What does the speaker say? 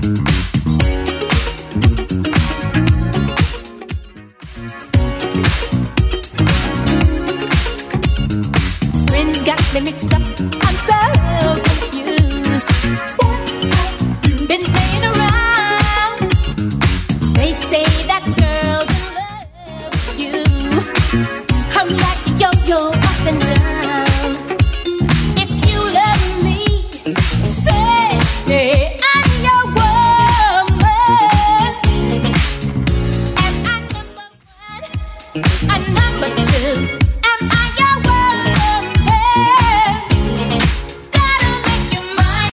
Friends got me mixed up. I'm so confused. Been playing around. They say that girls in love with you. I'm like a yo-yo up and down. If you love me, say I'm your woman. Am I number one? I'm number two. Am I